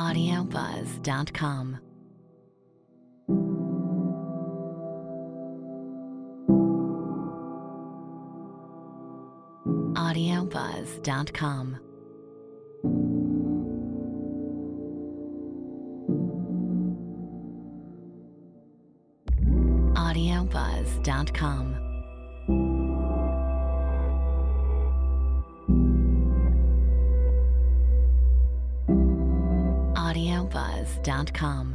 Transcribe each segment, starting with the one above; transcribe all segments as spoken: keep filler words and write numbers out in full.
audio buzz dot com. audio buzz dot com. audio buzz dot com. audio buzz dot com.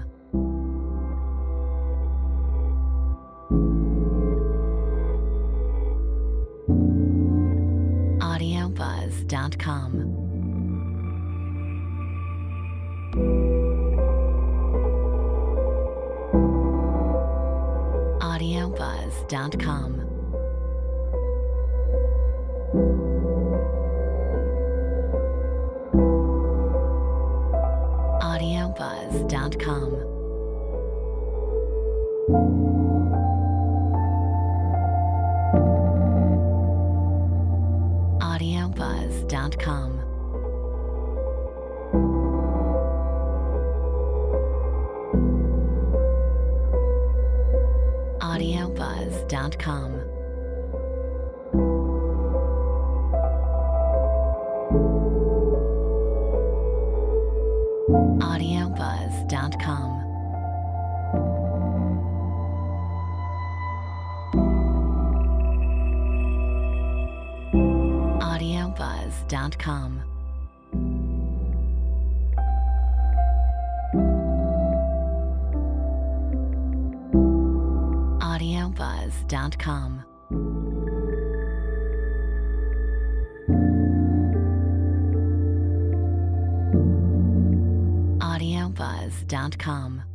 audio buzz dot com. audio buzz dot com. audio buzz dot com. audio buzz dot com. audio buzz dot com. audio buzz dot com. audio buzz dot com. audio buzz dot com. audio buzz dot com.